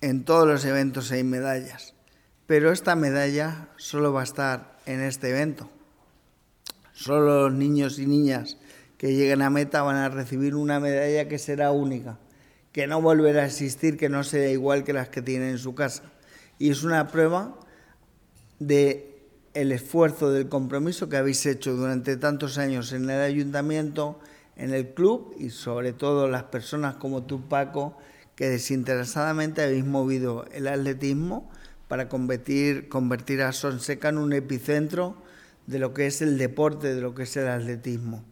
en todos los eventos hay medallas, pero esta medalla solo va a estar en este evento. Solo los niños y niñas que lleguen a meta van a recibir una medalla que será única, que no volverá a existir, que no será igual que las que tienen en su casa. Y es una prueba del esfuerzo, del compromiso que habéis hecho durante tantos años en el ayuntamiento, en el club y sobre todo las personas como tú, Paco, que desinteresadamente habéis movido el atletismo para convertir a Sonseca en un epicentro de lo que es el deporte, de lo que es el atletismo.